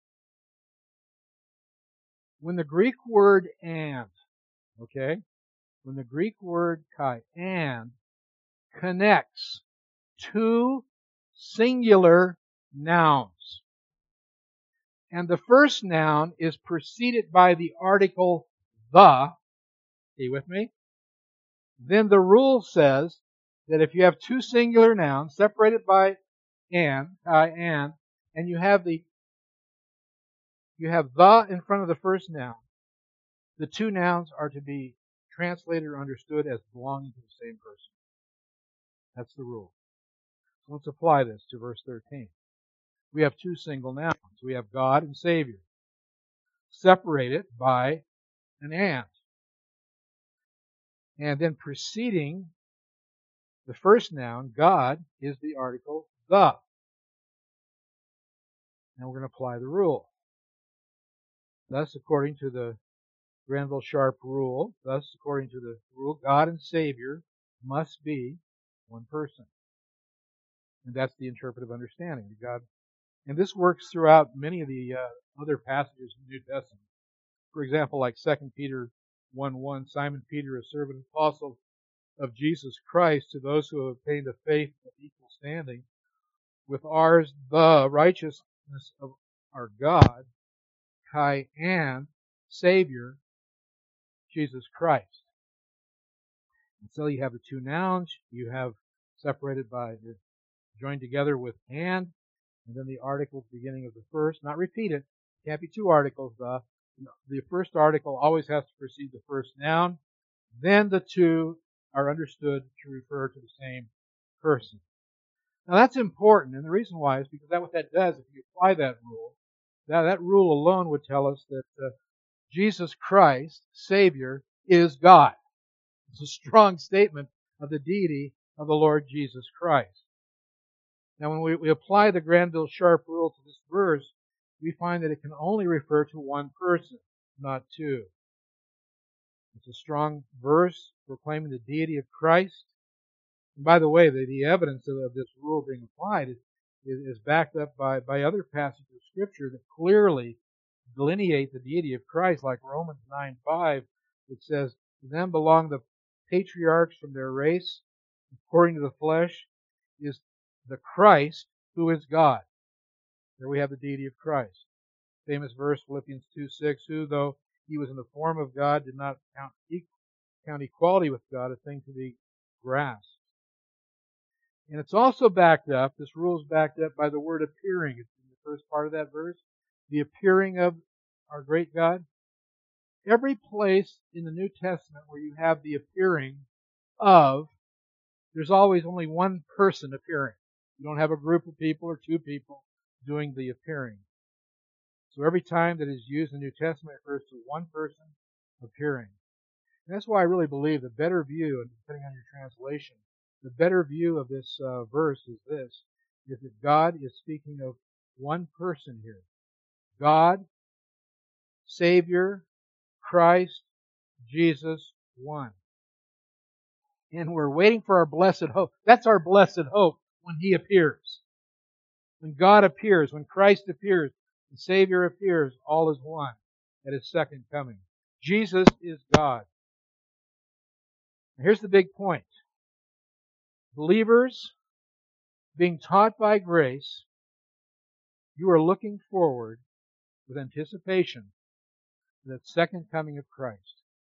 Speaker 1: When the Greek word and, okay, when the Greek word kai, and, connects two singular nouns, and the first noun is preceded by the article the, are you with me? Then the rule says that if you have two singular nouns separated by and, kai, and, and you have the you have the in front of the first noun, the two nouns are to be translated or understood as belonging to the same person. That's the rule. So let's apply this to verse thirteen. We have two single nouns. We have God and Savior, separated by an and. And then preceding the first noun, God, is the article the. Now we're going to apply the rule. Thus, according to the Granville Sharp rule, thus, according to the rule, God and Savior must be one person. And that's the interpretive understanding. God, and this works throughout many of the uh, other passages in the New Testament. For example, like Second Peter one one, Simon Peter, a servant and apostle of Jesus Christ, to those who have obtained a faith of equal standing with ours, the righteousness of our God, Kai, and Savior, Jesus Christ. And so you have the two nouns, you have separated by, joined together with and, and then the article at the beginning of the first, not repeat it, can't be two articles, the, the first article always has to precede the first noun, then the two are understood to refer to the same person. Now that's important, and the reason why is because that what that does, if you apply that rule, that, that rule alone would tell us that uh, Jesus Christ, Savior, is God. It's a strong statement of the deity of the Lord Jesus Christ. Now when we, we apply the Granville Sharp rule to this verse, we find that it can only refer to one person, not two. It's a strong verse proclaiming the deity of Christ. And by the way, the, the evidence of, of this rule being applied is, is, is backed up by, by other passages of Scripture that clearly delineate the deity of Christ, like Romans nine five, which says, to them belong the patriarchs from their race, according to the flesh, is the Christ who is God. There we have the deity of Christ. Famous verse, Philippians two six, who, though he was in the form of God, did not count, count equality with God a thing to be grasped. And it's also backed up, this rule is backed up by the word appearing. It's in the first part of that verse. The appearing of our great God. Every place in the New Testament where you have the appearing of, there's always only one person appearing. You don't have a group of people or two people doing the appearing. So every time that is used in the New Testament, it refers to one person appearing. And that's why I really believe the better view, and depending on your translation, the better view of this uh, verse is this, is that God is speaking of one person here. God, Savior, Christ, Jesus, one. And we're waiting for our blessed hope. That's our blessed hope when He appears. When God appears, when Christ appears, the Savior appears, all is one at His second coming. Jesus is God. Here's the big point. Believers, being taught by grace, you are looking forward with anticipation to that second coming of Christ.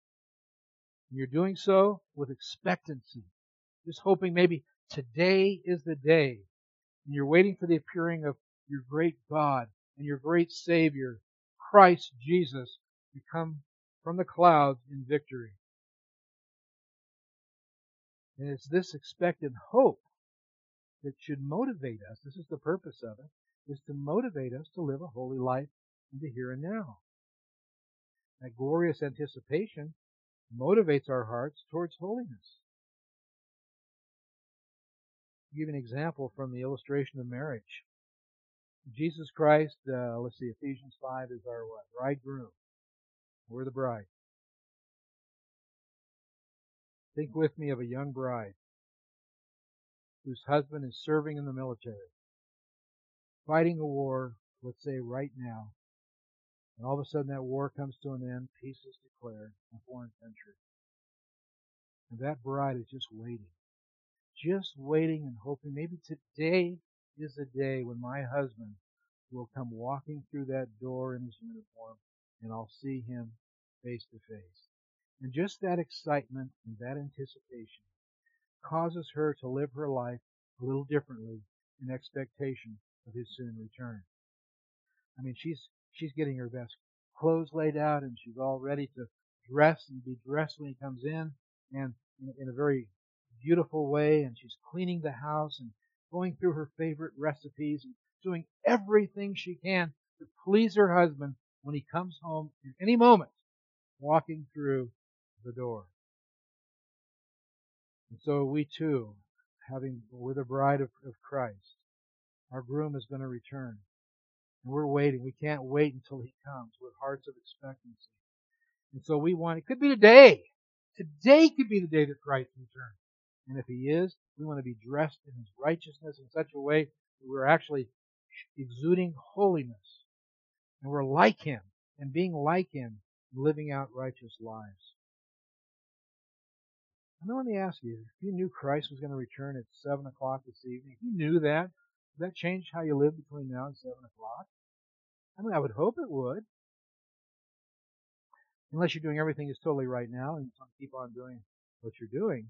Speaker 1: And you're doing so with expectancy, just hoping maybe today is the day. And you're waiting for the appearing of your great God and your great Savior, Christ Jesus, to come from the clouds in victory. And it's this expected hope that should motivate us. This is the purpose of it, is to motivate us to live a holy life in the here and now. That glorious anticipation motivates our hearts towards holiness. I'll give you an example from the illustration of marriage. Jesus Christ, uh, let's see, Ephesians five is our what? Bridegroom. We're the bride. Think with me of a young bride whose husband is serving in the military, fighting a war, let's say right now, and all of a sudden that war comes to an end, peace is declared in a foreign country. And that bride is just waiting. Just waiting and hoping maybe today is the day when my husband will come walking through that door in his uniform and I'll see him face to face. And just that excitement and that anticipation causes her to live her life a little differently in expectation of his soon return. I mean, she's she's getting her best clothes laid out and she's all ready to dress and be dressed when he comes in, and in, in a very beautiful way, and she's cleaning the house and going through her favorite recipes and doing everything she can to please her husband when he comes home in any moment, walking through the door. And so we too, having we're the bride of, of Christ, Our groom is going to return. And we're waiting. We can't wait until He comes with hearts of expectancy. And so we want, it could be today. Today could be the day that Christ returns. And if He is, we want to be dressed in His righteousness in such a way that we're actually exuding holiness. And we're like Him, and being like Him, living out righteous lives. Now let me ask you, if you knew Christ was going to return at seven o'clock this evening, if you knew that, would that change how you live between now and seven o'clock? I mean, I would hope it would. Unless you're doing everything is totally right now and you want to keep on doing what you're doing.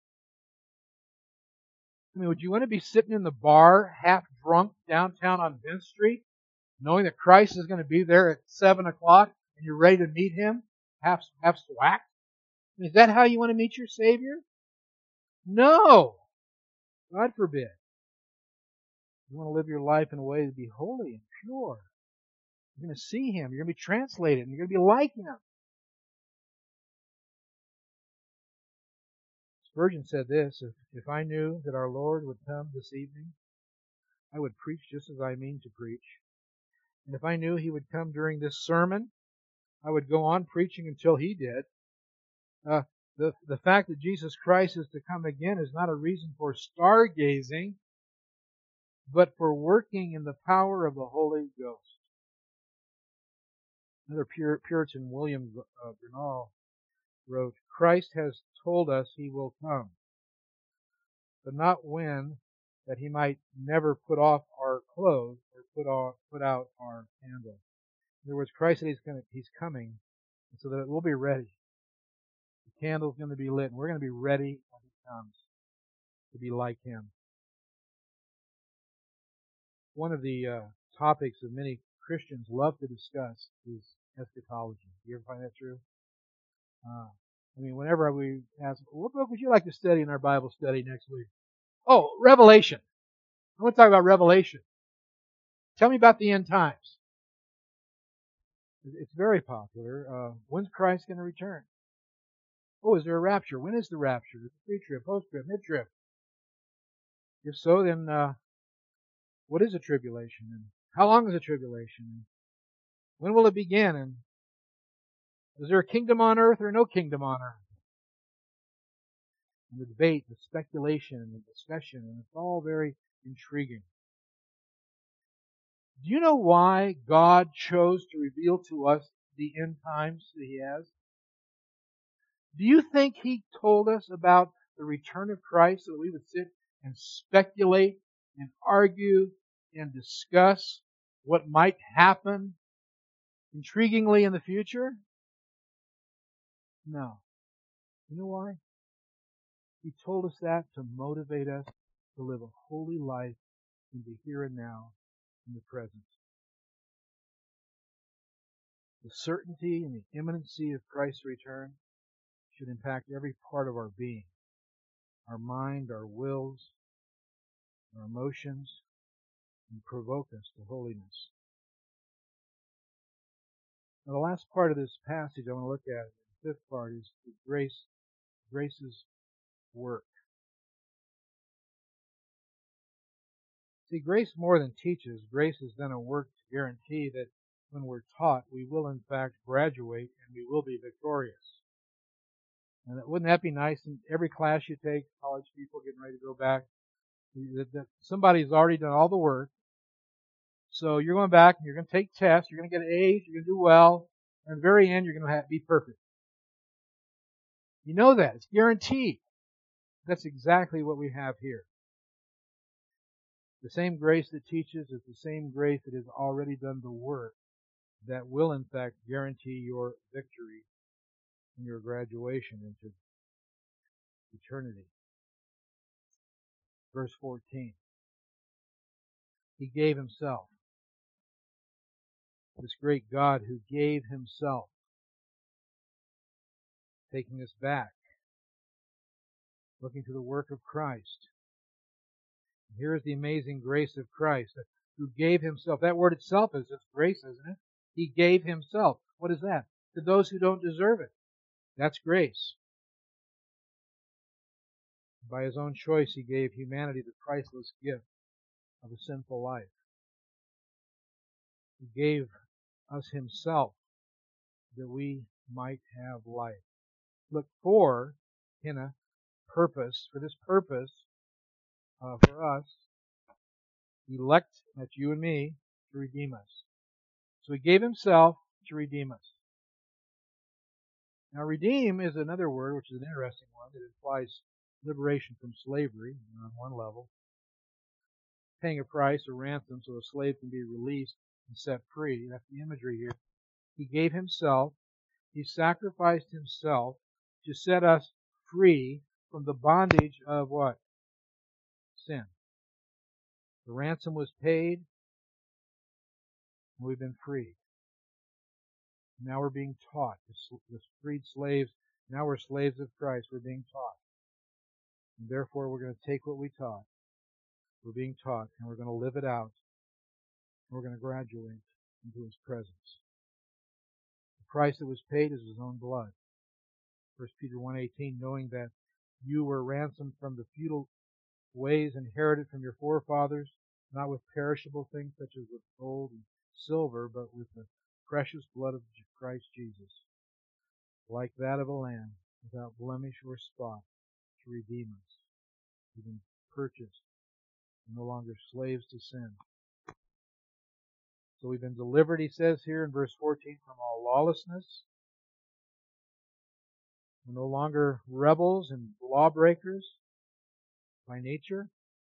Speaker 1: I mean, would you want to be sitting in the bar, half drunk, downtown on Vince Street, knowing that Christ is going to be there at seven o'clock and you're ready to meet Him, half, half swacked? I mean, is that how you want to meet your Savior? No! God forbid. You want to live your life in a way to be holy and pure. You're going to see Him. You're going to be translated. And you're going to be like Him. Spurgeon said this, if, if I knew that our Lord would come this evening, I would preach just as I mean to preach. And if I knew He would come during this sermon, I would go on preaching until He did. Uh, the, the fact that Jesus Christ is to come again is not a reason for stargazing, but for working in the power of the Holy Ghost. Another Pur- Puritan, William uh, Bernal, wrote, Christ has told us He will come, but not when, that He might never put off our clothes or put, off, put out our candle. In other words, Christ said He's, gonna, he's coming so that we'll be ready. The candle's going to be lit, and we're going to be ready when He comes to be like Him. One of the uh, topics that many Christians love to discuss is eschatology. Do you ever find that true? Uh, I mean, whenever we ask, what book would you like to study in our Bible study next week? Oh, Revelation. I want to talk about Revelation. Tell me about the end times. It's very popular. Uh, when's Christ going to return? Oh, is there a rapture? When is the rapture? Is it pre-trib, post-trib, mid-trib? If so, then uh, what is a tribulation? And how long is a tribulation? And when will it begin? And is there a kingdom on earth or no kingdom on earth? And the debate, the speculation, and the discussion, and it's all very intriguing. Do you know why God chose to reveal to us the end times that He has? Do you think He told us about the return of Christ so that we would sit and speculate and argue and discuss what might happen intriguingly in the future? No. You know why? He told us that to motivate us to live a holy life in the here and now, in the present. The certainty and the imminency of Christ's return should impact every part of our being. Our mind, our wills, our emotions, and provoke us to holiness. Now, the last part of this passage I want to look at, the fifth part, is the grace, grace's work. See, grace more than teaches. Grace has done a work to guarantee that when we're taught, we will in fact graduate and we will be victorious. And wouldn't that be nice in every class you take, college people getting ready to go back, that, that somebody's already done all the work. So you're going back and you're going to take tests, you're going to get A's, you're going to do well, and at the very end you're going to have, be perfect. You know that. It's guaranteed. That's exactly what we have here. The same grace that teaches is the same grace that has already done the work that will in fact guarantee your victory and your graduation into eternity. Verse fourteen. He gave Himself. This great God who gave Himself, taking us back, looking to the work of Christ. Here is the amazing grace of Christ, who gave Himself. That word itself is just grace, isn't it? He gave Himself. What is that? To those who don't deserve it. That's grace. By His own choice, He gave humanity the priceless gift of a sinful life. He gave us Himself that we might have life. Look for, in a purpose, for this purpose, uh, for us, elect, that's you and me, to redeem us. So He gave Himself to redeem us. Now, redeem is another word, which is an interesting one, that implies liberation from slavery on one level, paying a price or ransom so a slave can be released and set free. That's the imagery here. He gave Himself, He sacrificed Himself to set us free from the bondage of what? Sin. The ransom was paid, and we've been freed. Now we're being taught. The freed slaves, now we're slaves of Christ. We're being taught. And therefore, we're going to take what we taught. We're being taught, and we're going to live it out. And we're going to graduate into His presence. The price that was paid is His own blood. First Peter one eighteen, knowing that you were ransomed from the futile ways inherited from your forefathers, not with perishable things such as with gold and silver, but with the precious blood of Christ Jesus, like that of a lamb, without blemish or spot, to redeem us. We've been purchased, no longer slaves to sin. So we've been delivered, he says here in verse fourteen, from all lawlessness. We're no longer rebels and lawbreakers by nature.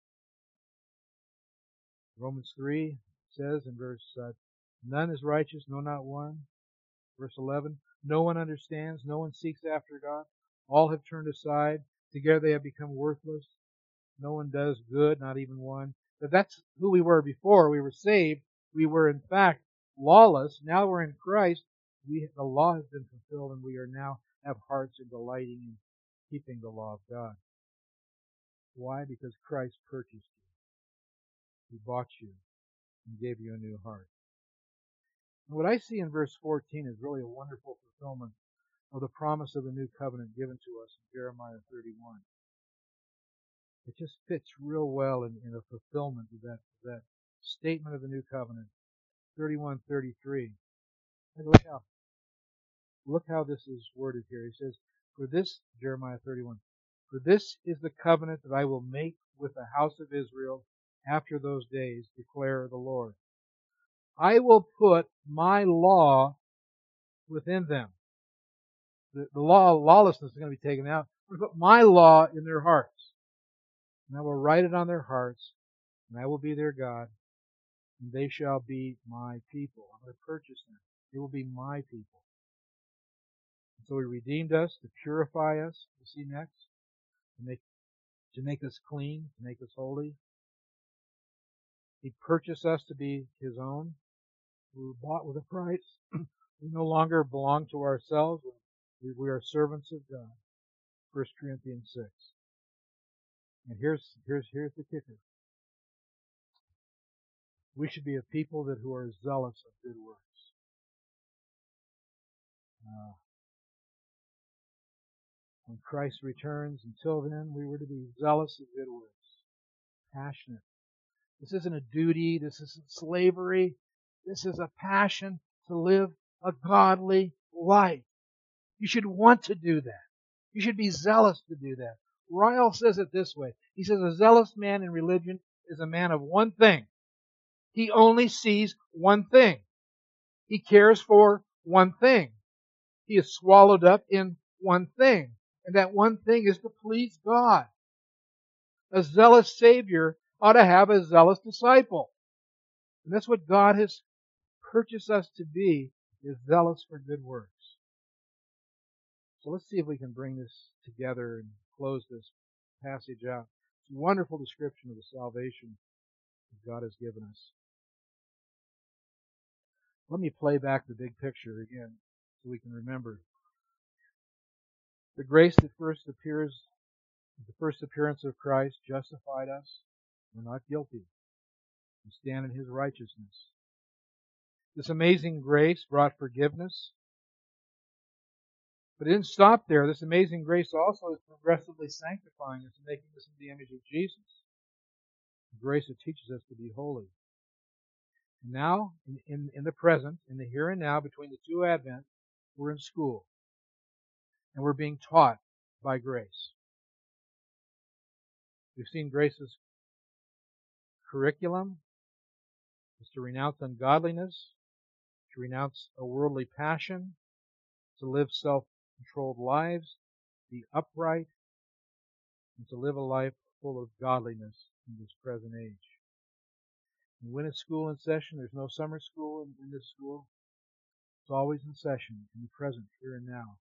Speaker 1: Romans three says in verse uh, none is righteous, no, not one. Verse eleven, no one understands, no one seeks after God. All have turned aside. Together they have become worthless. No one does good, not even one. But that's who we were before. We were saved. We were, in fact, lawless. Now we're in Christ. We, the law has been fulfilled, and we are now have hearts in delighting in keeping the law of God. Why? Because Christ purchased you. He bought you and gave you a new heart. And what I see in verse fourteen is really a wonderful fulfillment of the promise of the new covenant given to us in Jeremiah thirty-one. It just fits real well in, in a fulfillment of that, that statement of the new covenant. thirty-one thirty-three. Look how, look how this is worded here. He says, for this, Jeremiah thirty-one, for this is the covenant that I will make with the house of Israel after those days, declare the Lord. I will put my law within them. The, the law of lawlessness is going to be taken out. I'm going to put my law in their hearts. And I will write it on their hearts, and I will be their God, and they shall be my people. I'm going to purchase them. They will be my people. And so He redeemed us to purify us. You see next? To make, to make us clean, to make us holy. He purchased us to be His own. We were bought with a price. We no longer belong to ourselves. We, we are servants of God. First Corinthians six. And here's here's here's the kicker. We should be a people that who are zealous of good works. Uh, when Christ returns, until then, we were to be zealous of good works, passionate. This isn't a duty. This isn't slavery. This is a passion to live a godly life. You should want to do that. You should be zealous to do that. Ryle says it this way. He says, a zealous man in religion is a man of one thing. He only sees one thing. He cares for one thing. He is swallowed up in one thing. And that one thing is to please God. A zealous Savior ought to have a zealous disciple. And that's what God has purchased us to be, is zealous for good works. So let's see if we can bring this together and close this passage out. It's a wonderful description of the salvation that God has given us. Let me play back the big picture again so we can remember. The grace that first appears, the first appearance of Christ justified us. We're not guilty. We stand in His righteousness. This amazing grace brought forgiveness. But it didn't stop there. This amazing grace also is progressively sanctifying us and making us in the image of Jesus. Grace that teaches us to be holy. And now, in, in, in the present, in the here and now, between the two Advents, we're in school. And we're being taught by grace. We've seen Grace's curriculum is to renounce ungodliness, to renounce a worldly passion, to live self-controlled lives, be upright, and to live a life full of godliness in this present age. And when it's school in session, there's no summer school in, in this school. It's always in session, in the present, here and now.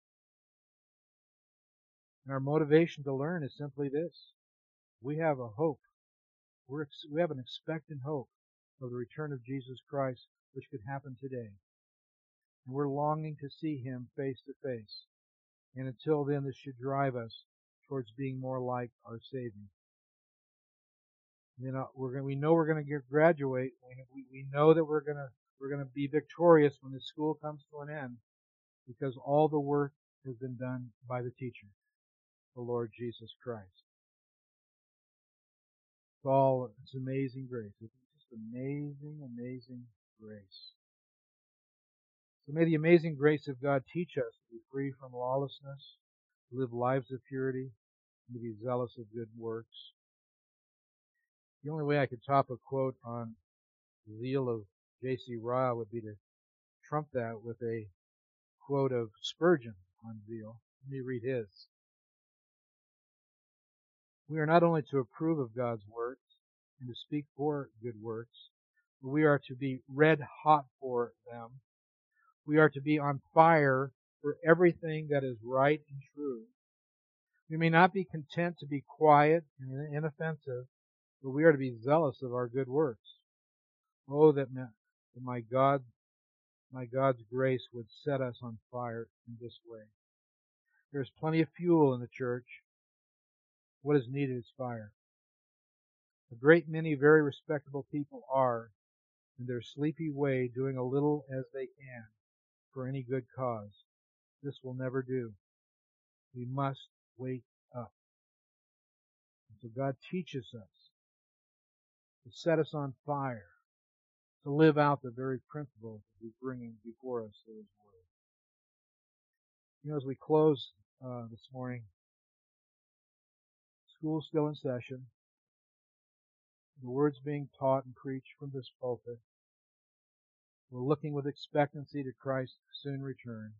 Speaker 1: And our motivation to learn is simply this. We have a hope. We're, we have an expectant hope of the return of Jesus Christ, which could happen today. And we're longing to see Him face to face. And until then, this should drive us towards being more like our Savior. You know, we're going. We know we're going to graduate. We, we know that we're going to we're going to be victorious when the school comes to an end, because all the work has been done by the teacher, the Lord Jesus Christ. It's all it's amazing grace. It's just amazing, amazing grace. So may the amazing grace of God teach us to be free from lawlessness, to live lives of purity, and to be zealous of good works. The only way I could top a quote on the zeal of J C Ryle would be to trump that with a quote of Spurgeon on zeal. Let me read his. We are not only to approve of God's works and to speak for good works, but we are to be red hot for them. We are to be on fire for everything that is right and true. We may not be content to be quiet and inoffensive, but we are to be zealous of our good works. Oh, that my God, my God's grace would set us on fire in this way. There's plenty of fuel in the church. What is needed is fire. A great many very respectable people are, in their sleepy way, doing a little as they can for any good cause. This will never do. We must wake up. And so God teaches us to set us on fire, to live out the very principles that He's bringing before us through His Word. You know, as we close uh, this morning, school's still in session. The Word's being taught and preached from this pulpit. We're looking with expectancy to Christ's soon return.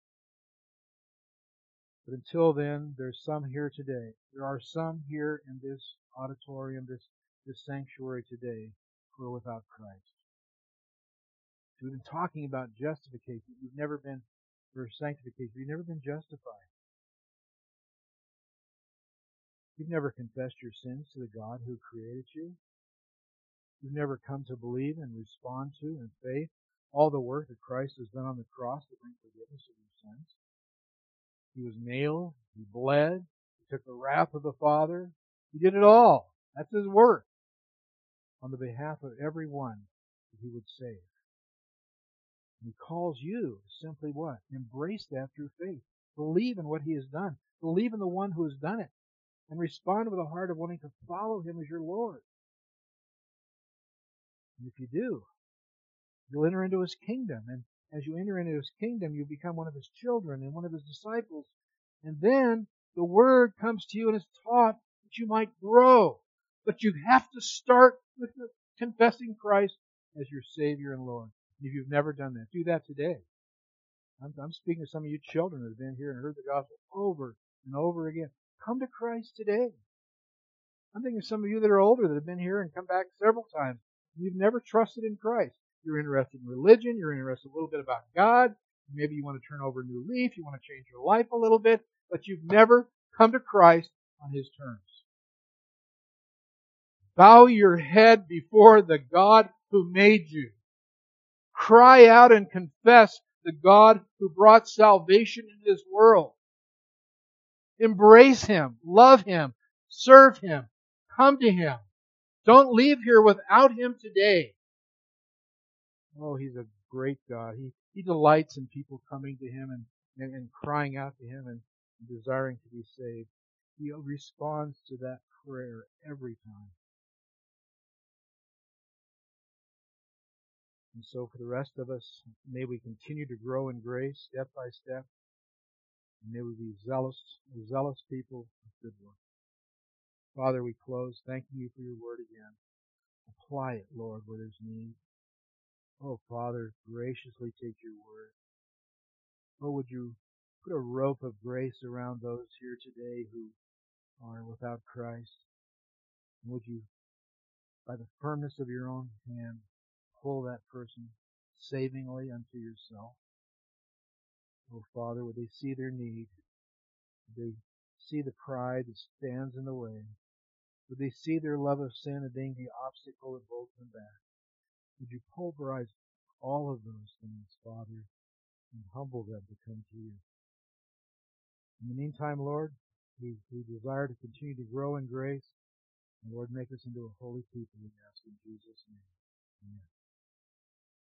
Speaker 1: But until then, there's some here today. There are some here in this auditorium, this, this sanctuary today, who are without Christ. We've been talking about justification. You've never been, or sanctification. You've never been justified. You've never confessed your sins to the God who created you. You've never come to believe and respond to in faith all the work that Christ has done on the cross to bring forgiveness of your sins. He was nailed. He bled. He took the wrath of the Father. He did it all. That's His work on the behalf of everyone that He would save. And He calls you to simply what? Embrace that through faith. Believe in what He has done. Believe in the one who has done it. And respond with a heart of wanting to follow Him as your Lord. And if you do, you'll enter into His kingdom. And as you enter into His kingdom, you become one of His children and one of His disciples. And then the Word comes to you and is taught that you might grow. But you have to start with confessing Christ as your Savior and Lord. If you've never done that, do that today. I'm, I'm speaking to some of you children that have been here and heard the gospel over and over again. Come to Christ today. I'm thinking of some of you that are older that have been here and come back several times. You've never trusted in Christ. You're interested in religion. You're interested a little bit about God. Maybe you want to turn over a new leaf. You want to change your life a little bit. But you've never come to Christ on His terms. Bow your head before the God who made you. Cry out and confess the God who brought salvation into this world. Embrace Him. Love Him. Serve Him. Come to Him. Don't leave here without Him today. Oh, He's a great God. He, he delights in people coming to Him and, and, and crying out to Him and, and desiring to be saved. He responds to that prayer every time. And so for the rest of us, may we continue to grow in grace step by step. And may we be zealous, zealous people of good work. Father, we close thanking you for your word again. Apply it, Lord, where there's need. Oh, Father, graciously take your word. Oh, would you put a rope of grace around those here today who are without Christ? And would you, by the firmness of your own hand, pull that person savingly unto yourself? Oh, Father, would they see their need? Would they see the pride that stands in the way? Would they see their love of sin as being the obstacle that holds them back? Would you pulverize all of those things, Father, and humble them to come to you? In the meantime, Lord, we, we desire to continue to grow in grace. And Lord, make us into a holy people, we ask in Jesus' name. Amen.